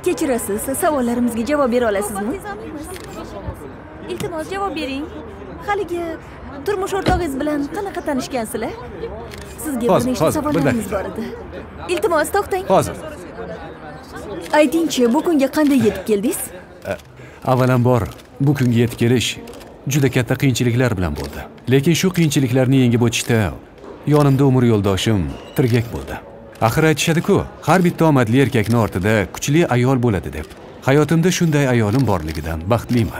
Kechirasiz, savollarimizga javob bera olasizmi? Iltimos javob bering. Haligi turmush o'rtog'ingiz bilan qanaqa tanishgansizlar? Sizga bir nechta savollarimiz bor edi. Iltimos to'xtang. Hozir. Aytingchi, bu kunga qanday yetib keldingiz? Avvalambor, bu kunga yetib kelish juda katta qiyinchiliklar bilan bo'ldi. Lekin shu qiyinchiliklarni yengib o'tishda yonimda umr yo'ldoshim tirgak bo'ldi. Axir aytishadi-ku, har bitta omadli erkakning ortida kuchli ayol bo'ladi deb. Hayotimda shunday ayolim borligidan baxtliman.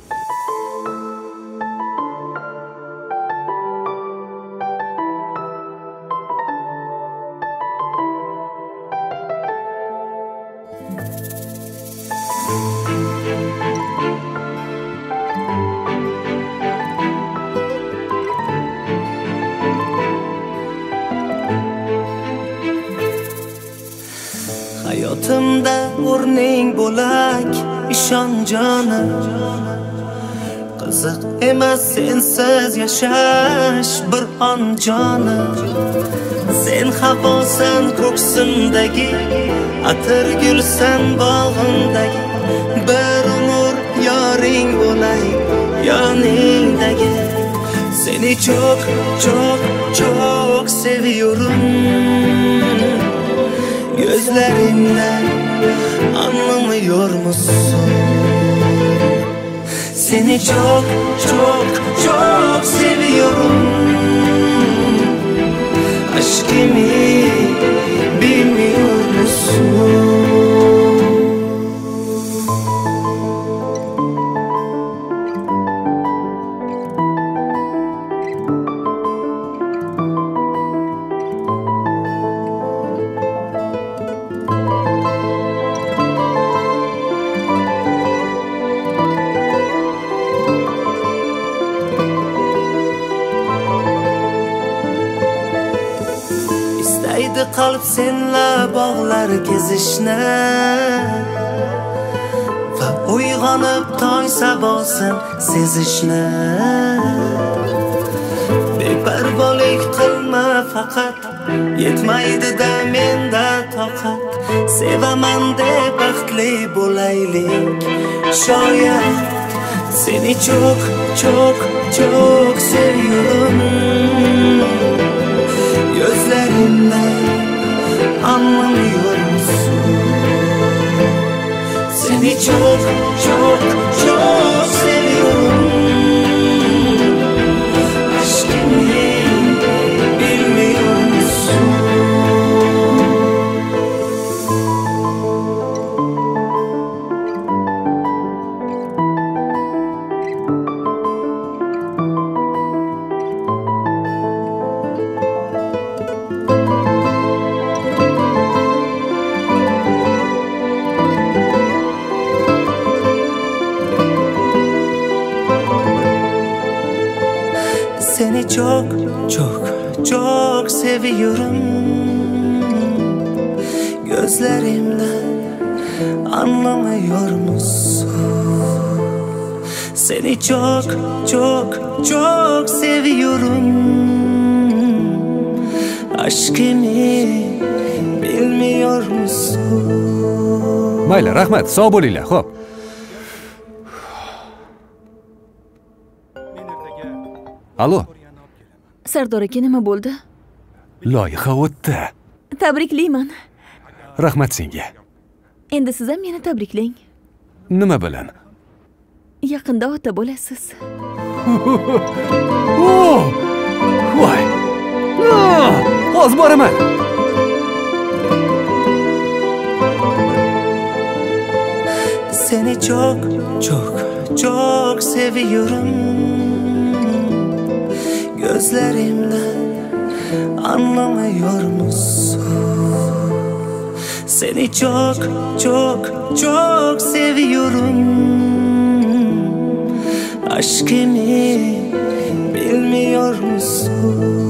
Hayotimda o'rning bo'lak, ishon jonim. Qiziq emas sensiz yashash bir on jonim. Sen havosan ko'ksimdagi, atir gulsan bog'imdagi. Bir umr yoring bo'lay yoningdagi. Seni çok çok çok seviyorum. Gözlerimden anlamıyor musun? Seni çok çok çok seviyorum. Aşkımı bilmiyor musun? Qalb senla bog'lar kezishni va uyg'onib tong sabosin sezishni. Beparvolik qilma faqat, yetmaydi-da menda toqat. Sevaman deb baxtli bo'laylik shoyat. Seni çok çok çok seviyorum. Gözlerimden anlamıyor musun? Seni çok çok çok seviyorum. Aşkımı bilmiyor musun? Seni çok çok çok seviyorum. Gözlerimden anlamıyor musun? Seni çok çok çok seviyorum. Aşkımı bilmiyor musun? Mayli, rahmat, sog' bo'linglar. Xo'p. Alo. Sardor aka, nima bo'ldi? Loyiha o'tdi. Tabriklayman. Rahmat senga. Endi siz ham meni tabriklang. Nima bilan? Yaqinda ota bo'lasiz. Voy. Hozir boraman. Seni çok çok çok seviyorum. Gözlerimden anlamıyor musun? Seni çok çok çok seviyorum. Aşkımı bilmiyor musun?